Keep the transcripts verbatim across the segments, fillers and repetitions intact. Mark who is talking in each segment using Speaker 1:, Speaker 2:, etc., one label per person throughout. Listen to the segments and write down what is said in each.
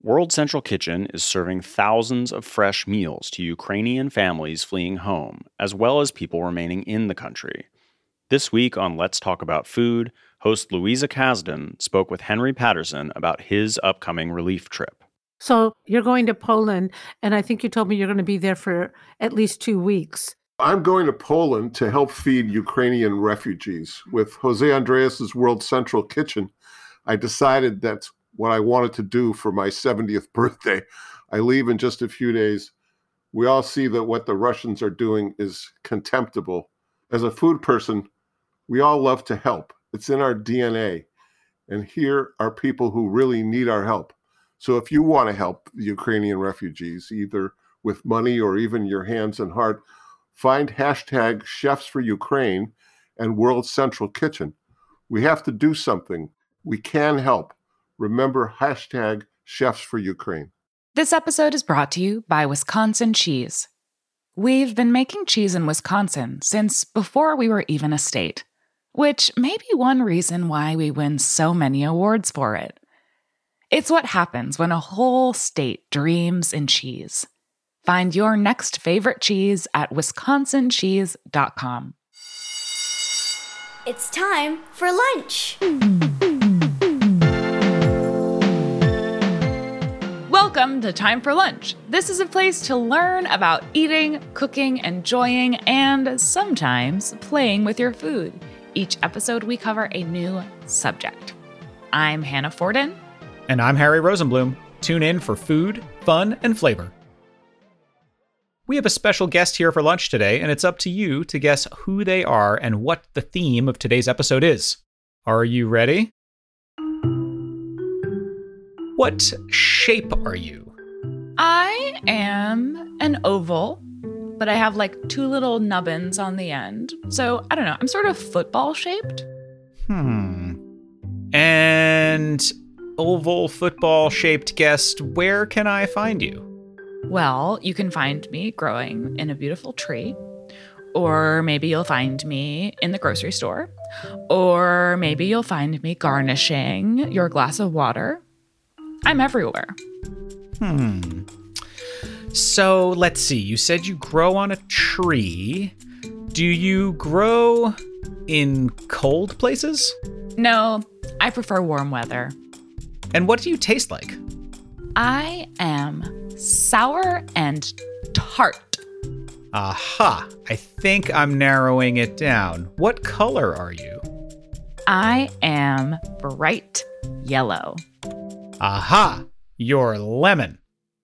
Speaker 1: World Central Kitchen is serving thousands of fresh meals to Ukrainian families fleeing home, as well as people remaining in the country. This week on Let's Talk About Food, host Louisa Kasdan spoke with Henry Patterson about his upcoming relief trip.
Speaker 2: So you're going to Poland, and I think you told me you're going to be there for at least two weeks.
Speaker 3: I'm going to Poland to help feed Ukrainian refugees. With Jose Andreas's World Central Kitchen, I decided that's what I wanted to do for my seventieth birthday. I leave in just a few days. We all see that what the Russians are doing is contemptible. As a food person, we all love to help. It's in our D N A. And here are people who really need our help. So if you want to help the Ukrainian refugees, either with money or even your hands and heart, find hashtag Chefs for Ukraine and World Central Kitchen. We have to do something. We can help. Remember hashtag Chefs for Ukraine.
Speaker 4: This episode is brought to you by Wisconsin Cheese. We've been making cheese in Wisconsin since before we were even a state, which may be one reason why we win so many awards for it. It's what happens when a whole state dreams in cheese. Find your next favorite cheese at wisconsin cheese dot com.
Speaker 5: It's time for lunch.
Speaker 4: Welcome to Time for Lunch. This is a place to learn about eating, cooking, enjoying, and sometimes playing with your food. Each episode, we cover a new subject. I'm Hannah Forden.
Speaker 6: And I'm Harry Rosenblum. Tune in for food, fun, and flavor. We have a special guest here for lunch today, and it's up to you to guess who they are and what the theme of today's episode is. Are you ready? What shape are you?
Speaker 4: I am an oval, but I have like two little nubbins on the end. So I don't know, I'm sort of football shaped.
Speaker 6: Hmm. And oval football shaped guest, where can I find you?
Speaker 4: Well, you can find me growing in a beautiful tree, or maybe you'll find me in the grocery store, or maybe you'll find me garnishing your glass of water. I'm everywhere.
Speaker 6: Hmm. So let's see. You said you grow on a tree. Do you grow in cold places?
Speaker 4: No, I prefer warm weather.
Speaker 6: And what do you taste like?
Speaker 4: I am sour and tart.
Speaker 6: Aha. I think I'm narrowing it down. What color are you?
Speaker 4: I am bright yellow.
Speaker 6: Aha! You're lemon.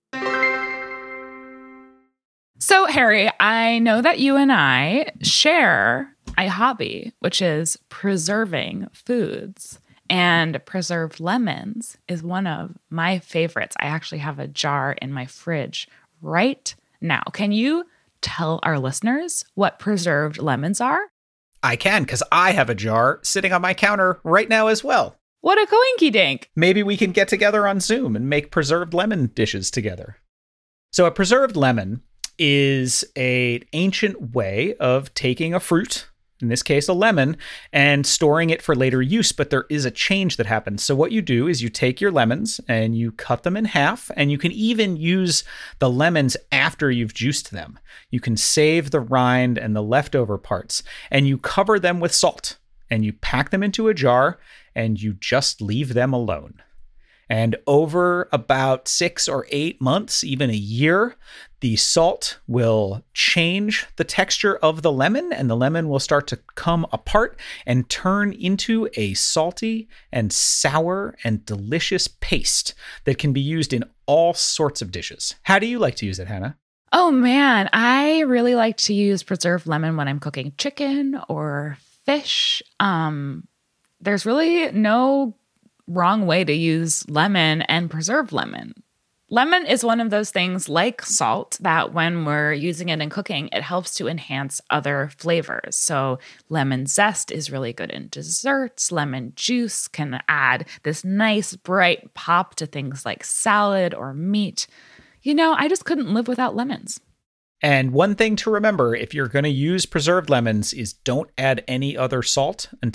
Speaker 4: So, Harry, I know that you and I share a hobby, which is preserving foods. And preserved lemons is one of my favorites. I actually have a jar in my fridge right now. Can you tell our listeners what preserved lemons are?
Speaker 6: I can, because I have a jar sitting on my counter right now as well.
Speaker 4: What a coinky dink.
Speaker 6: Maybe we can get together on Zoom and make preserved lemon dishes together. So a preserved lemon is an ancient way of taking a fruit, in this case a lemon, and storing it for later use, but there is a change that happens. So what you do is you take your lemons and you cut them in half, and you can even use the lemons after you've juiced them. You can save the rind and the leftover parts, and you cover them with salt, and you pack them into a jar, and you just leave them alone. And over about six or eight months, even a year, the salt will change the texture of the lemon, and the lemon will start to come apart and turn into a salty and sour and delicious paste that can be used in all sorts of dishes. How do you like to use it, Hannah?
Speaker 4: Oh man, I really like to use preserved lemon when I'm cooking chicken or fish. Um, there's really no wrong way to use lemon and preserved lemon. Lemon is one of those things like salt that when we're using it in cooking, it helps to enhance other flavors. So lemon zest is really good in desserts. Lemon juice can add this nice bright pop to things like salad or meat. You know, I just couldn't live without lemons.
Speaker 6: And one thing to remember if you're going to use preserved lemons is don't add any other salt until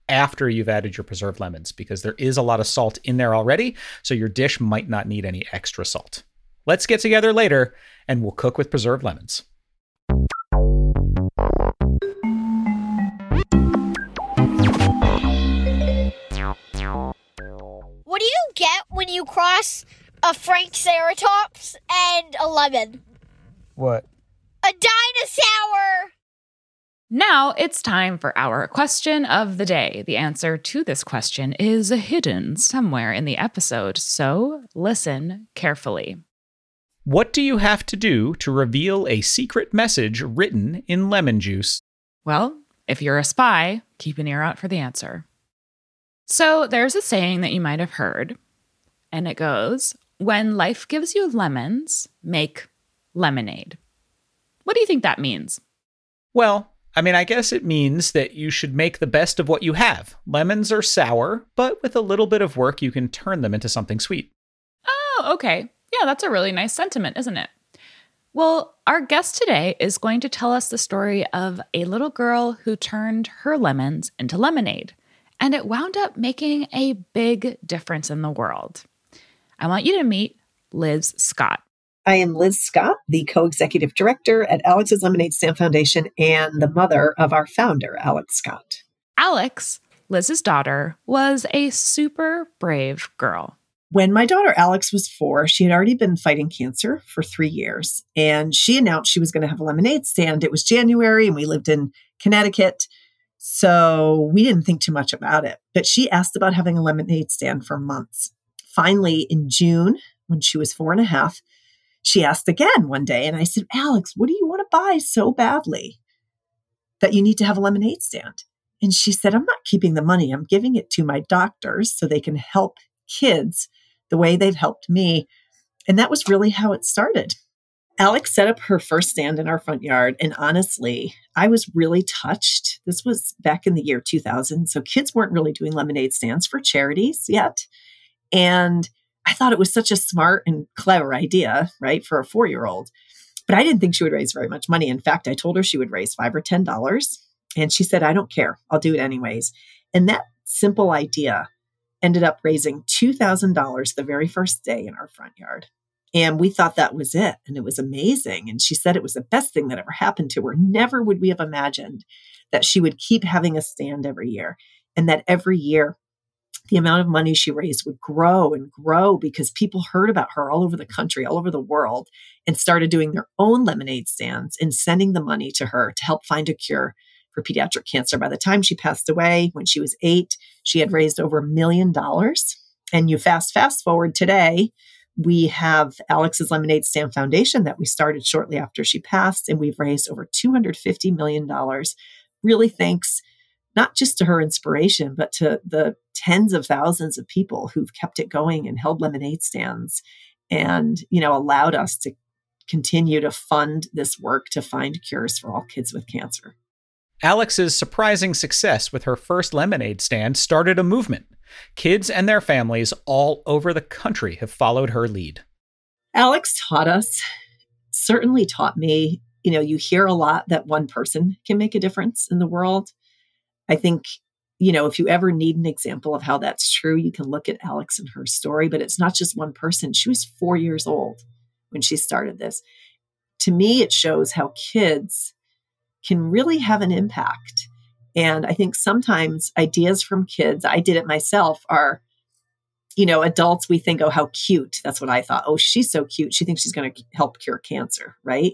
Speaker 6: after you've added your preserved lemons, because there is a lot of salt in there already, so your dish might not need any extra salt. Let's get together later and we'll cook with preserved lemons.
Speaker 5: What do you get when you cross a Frankceratops and a lemon?
Speaker 6: What?
Speaker 5: A dinosaur!
Speaker 4: Now it's time for our question of the day. The answer to this question is hidden somewhere in the episode, so listen carefully.
Speaker 6: What do you have to do to reveal a secret message written in lemon juice?
Speaker 4: Well, if you're a spy, keep an ear out for the answer. So there's a saying that you might have heard, and it goes, when life gives you lemons, make lemonade. What do you think that means?
Speaker 6: Well, I mean, I guess it means that you should make the best of what you have. Lemons are sour, but with a little bit of work, you can turn them into something sweet.
Speaker 4: Oh, okay. Yeah, that's a really nice sentiment, isn't it? Well, our guest today is going to tell us the story of a little girl who turned her lemons into lemonade, and it wound up making a big difference in the world. I want you to meet Liz Scott.
Speaker 7: I am Liz Scott, the co-executive director at Alex's Lemonade Stand Foundation and the mother of our founder, Alex Scott.
Speaker 4: Alex, Liz's daughter, was a super brave girl.
Speaker 7: When my daughter Alex was four, she had already been fighting cancer for three years, and she announced she was going to have a lemonade stand. It was January, and we lived in Connecticut, so we didn't think too much about it. But she asked about having a lemonade stand for months. Finally, in June, when she was four and a half, she asked again one day, and I said, Alex, what do you want to buy so badly that you need to have a lemonade stand? And she said, I'm not keeping the money. I'm giving it to my doctors so they can help kids the way they've helped me. And that was really how it started. Alex set up her first stand in our front yard. And honestly, I was really touched. This was back in the year two thousand. So kids weren't really doing lemonade stands for charities yet. And I thought it was such a smart and clever idea, right, for a four-year-old. But I didn't think she would raise very much money. In fact, I told her she would raise five or ten dollars. And she said, I don't care. I'll do it anyways. And that simple idea ended up raising two thousand dollars the very first day in our front yard. And we thought that was it. And it was amazing. And she said it was the best thing that ever happened to her. Never would we have imagined that she would keep having a stand every year, and that every year the amount of money she raised would grow and grow because people heard about her all over the country, all over the world, and started doing their own lemonade stands and sending the money to her to help find a cure for pediatric cancer. By the time she passed away, when she was eight, she had raised over a million dollars. And you fast, fast forward today, we have Alex's Lemonade Stand Foundation that we started shortly after she passed, and we've raised over two hundred fifty million dollars. Really thanks not just to her inspiration, but to the tens of thousands of people who've kept it going and held lemonade stands and, you know, allowed us to continue to fund this work to find cures for all kids with cancer.
Speaker 6: Alex's surprising success with her first lemonade stand started a movement. Kids and their families all over the country have followed her lead.
Speaker 7: Alex taught us, certainly taught me, you know, you hear a lot that one person can make a difference in the world. I think, you know, if you ever need an example of how that's true, you can look at Alex and her story, but it's not just one person. She was four years old when she started this. To me, it shows how kids can really have an impact. And I think sometimes ideas from kids, I did it myself, are, you know, adults, we think, oh, how cute. That's what I thought. Oh, she's so cute. She thinks she's going to help cure cancer, right?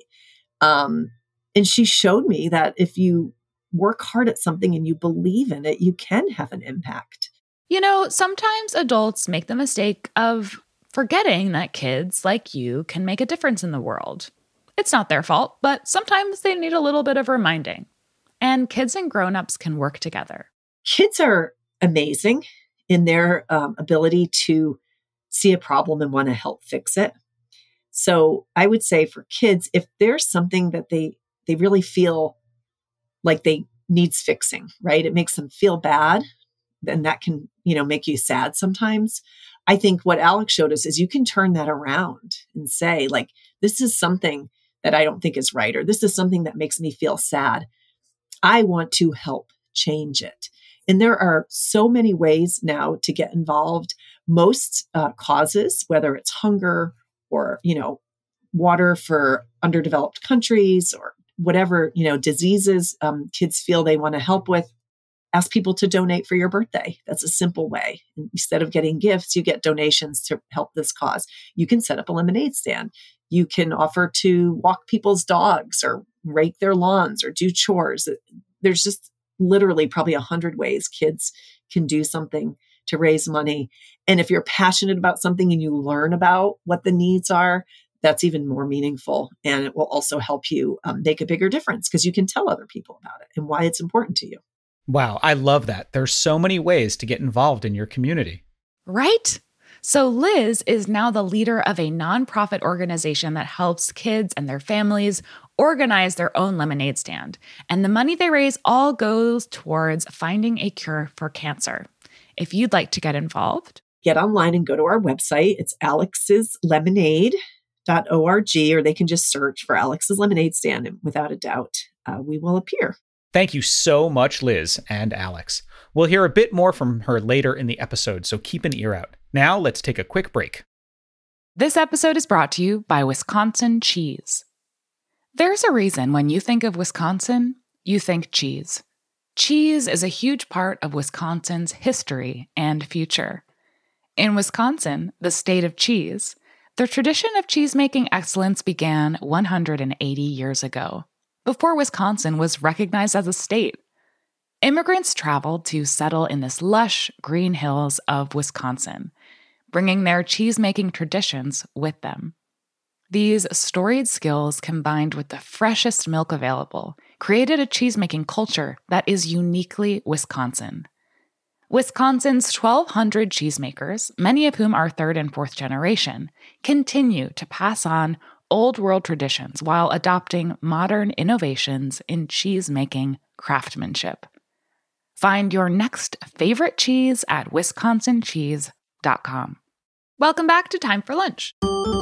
Speaker 7: Um, and she showed me that if you work hard at something and you believe in it, you can have an impact.
Speaker 4: You know, sometimes adults make the mistake of forgetting that kids like you can make a difference in the world. It's not their fault, but sometimes they need a little bit of reminding. And kids and grown-ups can work together.
Speaker 7: Kids are amazing in their um, ability to see a problem and want to help fix it. So I would say for kids, if there's something that they they really feel like they needs fixing, right? It makes them feel bad. And that can, you know, make you sad sometimes. I think what Alex showed us is you can turn that around and say, like, this is something that I don't think is right, or this is something that makes me feel sad. I want to help change it. And there are so many ways now to get involved. Most uh, causes, whether it's hunger or, you know, water for underdeveloped countries or whatever, you know, diseases um, kids feel they want to help with, ask people to donate for your birthday. That's a simple way. Instead of getting gifts, you get donations to help this cause. You can set up a lemonade stand. You can offer to walk people's dogs or rake their lawns or do chores. There's just literally probably a hundred ways kids can do something to raise money. And if you're passionate about something and you learn about what the needs are, that's even more meaningful. And it will also help you um, make a bigger difference because you can tell other people about it and why it's important to you.
Speaker 6: Wow, I love that. There's so many ways to get involved in your community.
Speaker 4: Right? So Liz is now the leader of a nonprofit organization that helps kids and their families organize their own lemonade stand. And the money they raise all goes towards finding a cure for cancer. If you'd like to get involved,
Speaker 7: get online and go to our website. It's alex's lemonade dot org, or they can just search for Alex's Lemonade Stand. And without a doubt, uh, we will appear.
Speaker 6: Thank you so much, Liz and Alex. We'll hear a bit more from her later in the episode, so keep an ear out. Now, let's take a quick break.
Speaker 4: This episode is brought to you by Wisconsin Cheese. There's a reason when you think of Wisconsin, you think cheese. Cheese is a huge part of Wisconsin's history and future. In Wisconsin, the state of cheese, the tradition of cheese-making excellence began one hundred eighty years ago, before Wisconsin was recognized as a state. Immigrants traveled to settle in this lush green hills of Wisconsin, bringing their cheese-making traditions with them. These storied skills, combined with the freshest milk available, created a cheese-making culture that is uniquely Wisconsin. Wisconsin's twelve hundred cheesemakers, many of whom are third and fourth generation, continue to pass on old world traditions while adopting modern innovations in cheese-making craftsmanship. Find your next favorite cheese at wisconsin cheese dot com. Welcome back to Time for Lunch.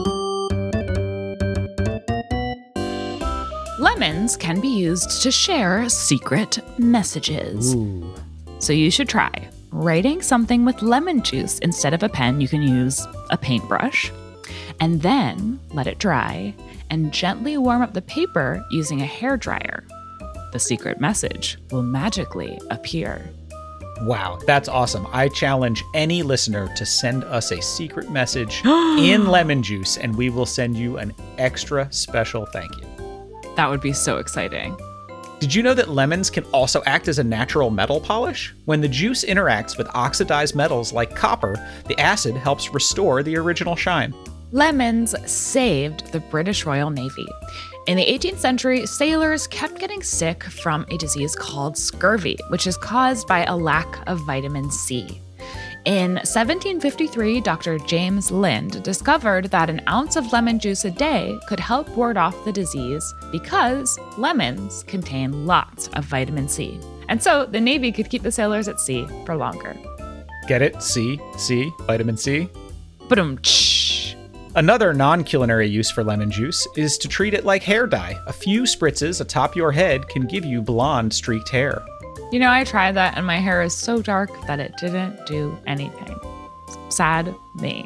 Speaker 4: Lemons can be used to share secret messages.
Speaker 6: Ooh.
Speaker 4: So you should try writing something with lemon juice. Instead of a pen, you can use a paintbrush. And then let it dry and gently warm up the paper using a hairdryer. The secret message will magically appear.
Speaker 6: Wow, that's awesome. I challenge any listener to send us a secret message in lemon juice, and we will send you an extra special thank you.
Speaker 4: That would be so exciting.
Speaker 6: Did you know that lemons can also act as a natural metal polish? When the juice interacts with oxidized metals like copper, the acid helps restore the original shine.
Speaker 4: Lemons saved the British Royal Navy. In the eighteenth century, sailors kept getting sick from a disease called scurvy, which is caused by a lack of vitamin C. In seventeen fifty-three, Doctor James Lind discovered that an ounce of lemon juice a day could help ward off the disease because lemons contain lots of vitamin C. And so the Navy could keep the sailors at sea for longer.
Speaker 6: Get it? C, C, vitamin C.
Speaker 4: Ba-dum-tsh.
Speaker 6: Another non-culinary use for lemon juice is to treat it like hair dye. A few spritzes atop your head can give you blonde streaked hair.
Speaker 4: You know, I tried that and my hair is so dark that it didn't do anything. Sad me.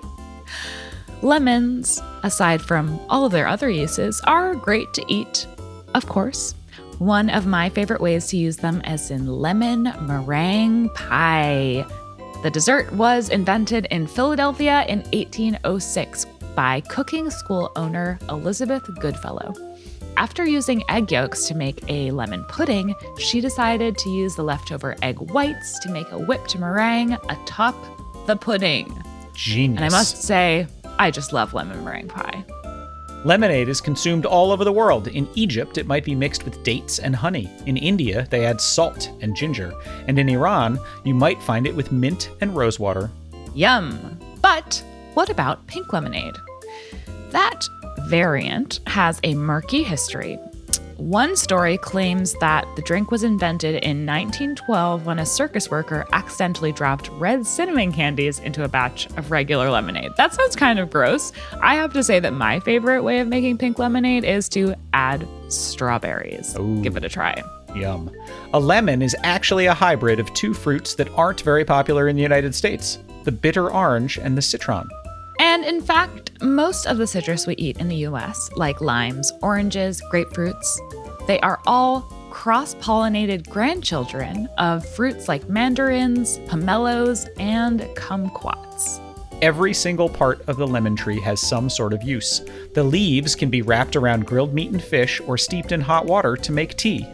Speaker 4: Lemons, aside from all of their other uses, are great to eat, of course. One of my favorite ways to use them is in lemon meringue pie. The dessert was invented in Philadelphia in eighteen oh six by cooking school owner Elizabeth Goodfellow. After using egg yolks to make a lemon pudding, she decided to use the leftover egg whites to make a whipped meringue atop the pudding.
Speaker 6: Genius.
Speaker 4: And I must say, I just love lemon meringue pie.
Speaker 6: Lemonade is consumed all over the world. In Egypt, it might be mixed with dates and honey. In India, they add salt and ginger. And in Iran, you might find it with mint and rosewater.
Speaker 4: Yum! But what about pink lemonade? That variant has a murky history. One story claims that the drink was invented in nineteen twelve when a circus worker accidentally dropped red cinnamon candies into a batch of regular lemonade. That sounds kind of gross. I have to say that my favorite way of making pink lemonade is to add strawberries.
Speaker 6: Ooh.
Speaker 4: Give it a try.
Speaker 6: Yum. A lemon is actually a hybrid of two fruits that aren't very popular in the United States, the bitter orange and the citron.
Speaker 4: And in fact, most of the citrus we eat in the U S, like limes, oranges, grapefruits, they are all cross-pollinated grandchildren of fruits like mandarins, pomelos, and kumquats.
Speaker 6: Every single part of the lemon tree has some sort of use. The leaves can be wrapped around grilled meat and fish or steeped in hot water to make tea.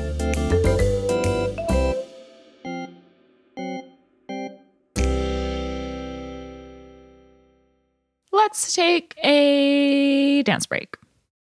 Speaker 4: Let's take a dance break.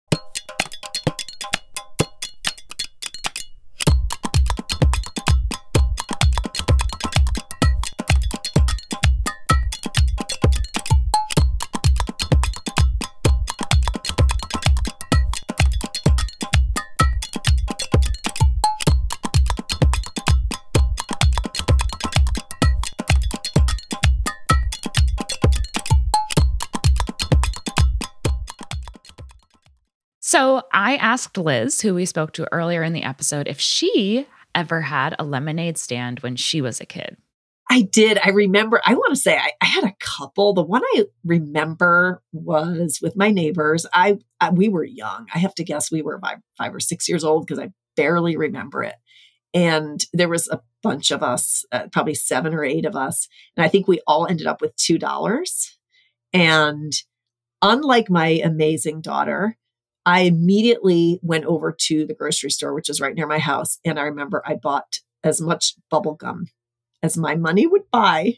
Speaker 4: So I asked Liz, who we spoke to earlier in the episode, if she ever had a lemonade stand when she was a kid.
Speaker 7: I did. I remember, I want to say I, I had a couple. The one I remember was with my neighbors. I, I we were young. I have to guess we were five, five or six years old because I barely remember it. And there was a bunch of us, uh, probably seven or eight of us. And I think we all ended up with two dollars. And unlike my amazing daughter, I immediately went over to the grocery store, which is right near my house. And I remember I bought as much bubble gum as my money would buy.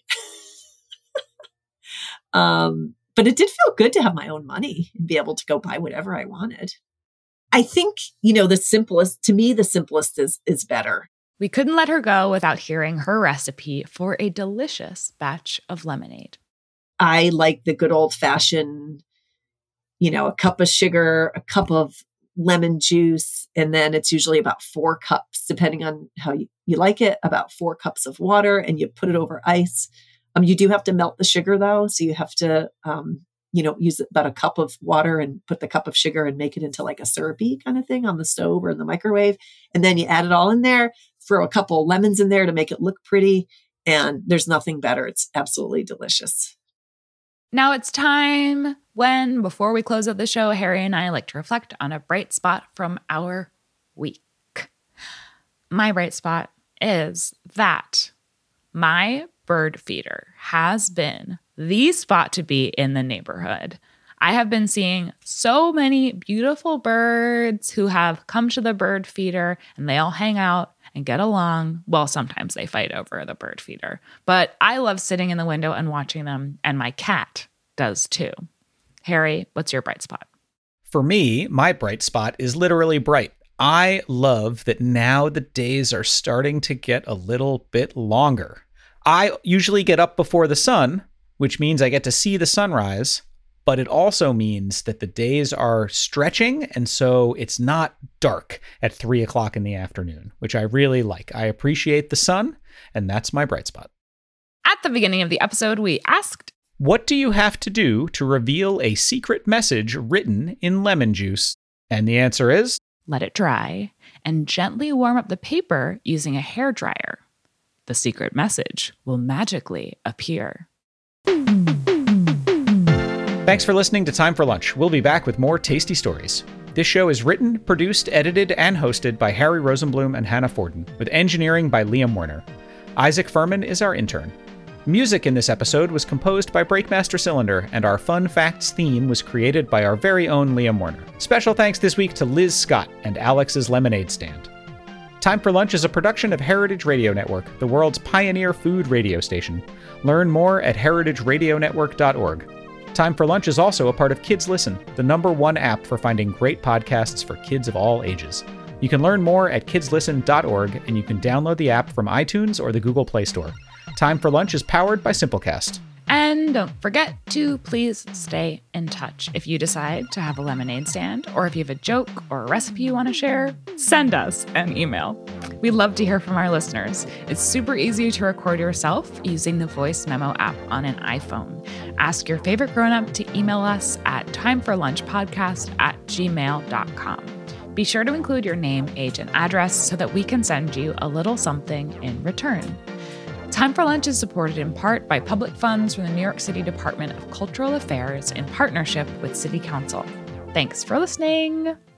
Speaker 7: um, but it did feel good to have my own money and be able to go buy whatever I wanted. I think, you know, the simplest, to me, the simplest is, is better.
Speaker 4: We couldn't let her go without hearing her recipe for a delicious batch of lemonade.
Speaker 7: I like the good old fashioned, you know, a cup of sugar, a cup of lemon juice, and then it's usually about four cups, depending on how you, you like it, about four cups of water, and you put it over ice. Um, you do have to melt the sugar though. So you have to, um, you know, use about a cup of water and put the cup of sugar and make it into like a syrupy kind of thing on the stove or in the microwave. And then you add it all in there, throw a couple lemons in there to make it look pretty. And there's nothing better. It's absolutely delicious.
Speaker 4: Now it's time when, before we close out the show, Harry and I like to reflect on a bright spot from our week. My bright spot is that my bird feeder has been the spot to be in the neighborhood. I have been seeing so many beautiful birds who have come to the bird feeder, and they all hang out and get along. Well, sometimes they fight over the bird feeder, but I love sitting in the window and watching them, and my cat does too. Harry, what's your bright spot?
Speaker 6: For me, my bright spot is literally bright. I love that now the days are starting to get a little bit longer. I usually get up before the sun, which means I get to see the sunrise, but it also means that the days are stretching, and so it's not dark at three o'clock in the afternoon, which I really like. I appreciate the sun, and that's my bright spot.
Speaker 4: At the beginning of the episode, we asked,
Speaker 6: what do you have to do to reveal a secret message written in lemon juice? And the answer is,
Speaker 4: let it dry and gently warm up the paper using a hairdryer. The secret message will magically appear.
Speaker 6: Thanks for listening to Time for Lunch. We'll be back with more tasty stories. This show is written, produced, edited, and hosted by Harry Rosenblum and Hannah Forden, with engineering by Liam Werner. Isaac Furman is our intern. Music in this episode was composed by Breakmaster Cylinder, and our Fun Facts theme was created by our very own Liam Werner. Special thanks this week to Liz Scott and Alex's Lemonade Stand. Time for Lunch is a production of Heritage Radio Network, the world's pioneer food radio station. Learn more at heritage radio network dot org. Time for Lunch is also a part of Kids Listen, the number one app for finding great podcasts for kids of all ages. You can learn more at kids listen dot org, and you can download the app from iTunes or the Google Play Store. Time for Lunch is powered by Simplecast.
Speaker 4: And don't forget to please stay in touch. If you decide to have a lemonade stand, or if you have a joke or a recipe you want to share, send us an email. We love to hear from our listeners. It's super easy to record yourself using the voice memo app on an iPhone. Ask your favorite grown-up to email us at timeforlunchpodcast at gmail dot com. Be sure to include your name, age, and address so that we can send you a little something in return. Time for Lunch is supported in part by public funds from the New York City Department of Cultural Affairs in partnership with City Council. Thanks for listening.